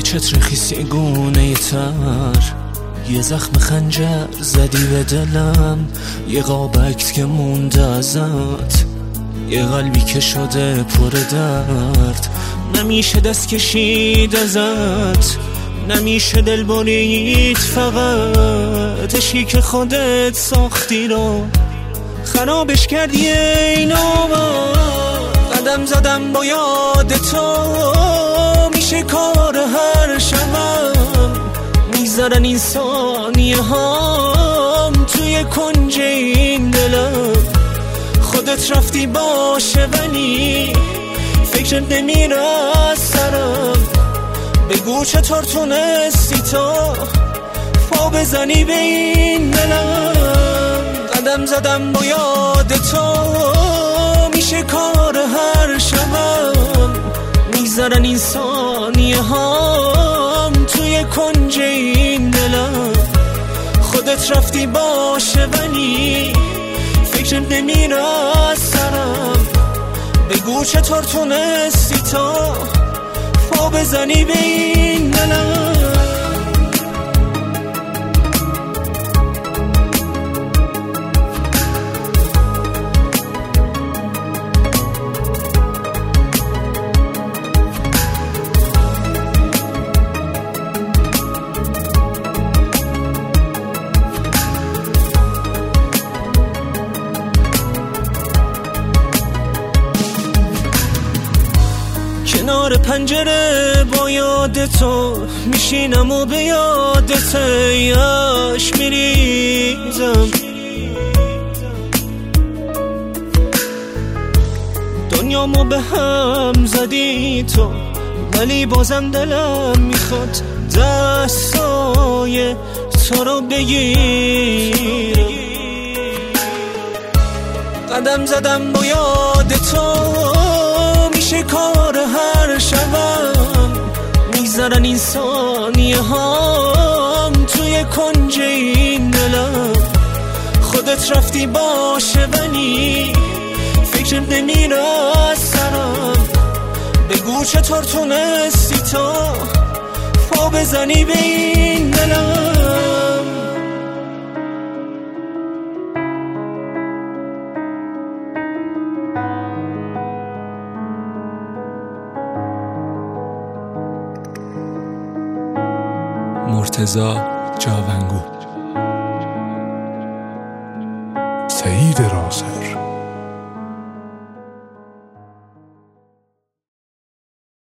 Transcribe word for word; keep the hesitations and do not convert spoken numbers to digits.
چتر خیسی گونه تر، یه زخم خنجر زدی به دلم، یه قابکت که مونده ازت، یه قلبی که شده پر درد. نمیشه دست کشید ازت، نمیشه دل برید، فقط عشقی که خودت ساختی رو خرابش کردی. این قدم زدم با یاد تو، میشه کار هر شبم، میذارن این ثانیه هم توی کنج این دلم. خودت رفتی باشه ولی فکرت نمیره از سرم، بگو چطور تونستی تا پا بزنی به این دلم. قدم زدم با یاد تو، میشه کار هر شبم، میذارن این ثانیه هم توی کنج این دلم. خودت رفتی باشه ولی فکرت نمیره از سرم، بگو چطور تونستی تا پا بزنی به این دلم. کنار پنجره با یاد تو میشینم و به یادت یاش میریزم. دنیامو به هم زدی تو، ولی بازم دلم میخواد دستای تو رو بگیرم. قدم زدم با یاد تو، میشه کار هر شبم، میذارن این ثانیه هم توی کنج این دلم. خودت رفتی باشه ولی فکرت نمیره از سرم، بگو چطور تونستی تا پا بزنی به این دلم. مرتضی جاونگو، سعید راسر.